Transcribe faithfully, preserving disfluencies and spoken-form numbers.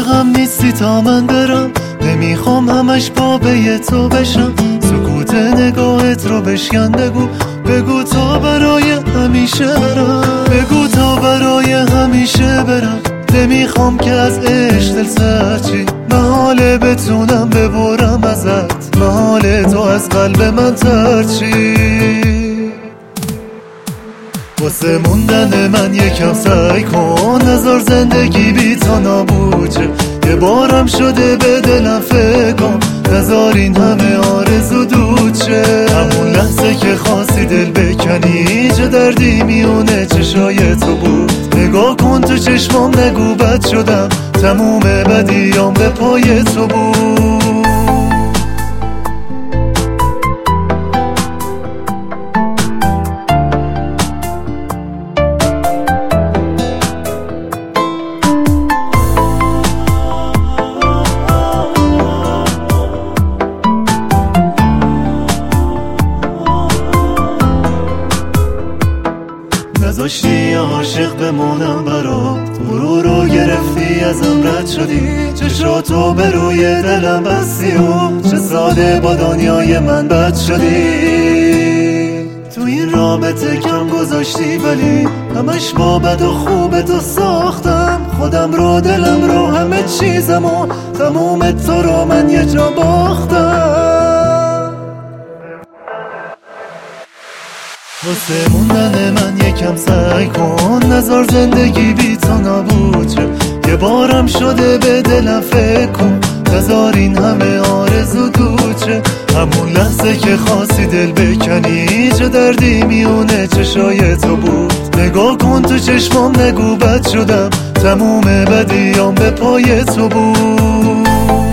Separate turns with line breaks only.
عاشقم نیستی تا من برم، نمیخوام همش بابه تو بشم. سکوت نگاهت رو بشکن، بگو بگو تا برای همیشه برم، بگو تا برای همیشه برم. نمیخوام که از عشق دل سرچی، محاله بتونم ببرم ازت، محاله تو از قلب من ترچی. واسه موندن من یکم سعی کن، نذار زندگی بی تو نابود شه. یه بارم شده به دلم فکر کن، نذار این همه آرزو دود شه. همون لحظه که خواستی دل بکنی، چه دردی میونه چشای تو بود. نگاه کن تو چشمام، نگو بد شدم، تموم بدیام به پای تو بود. نذاشتی عاشق بمونم برات، برو رو گرفتی ازم رد شدی. چشاتو به روی دلم بستی و چه ساده با دنیای من بد شدی. تو این رابطه کم گذاشتی ولی همش با بد و خوب تو ساختم. خودم رو دلم رو همه چیزم و تموم تو رو من یه جا باختم. واسه موندن من یکم سعی کن، نذار زندگی بی تو نابود شه. یه بارم شده به دلم فکر کن، نذار این همه آرزو دود شه. همون لحظه که خواستی دل بکنی، چه دردی میونه چشای تو بود. نگاه کن تو چشمام، نگو بد شدم، تموم بدیام به پای تو بود.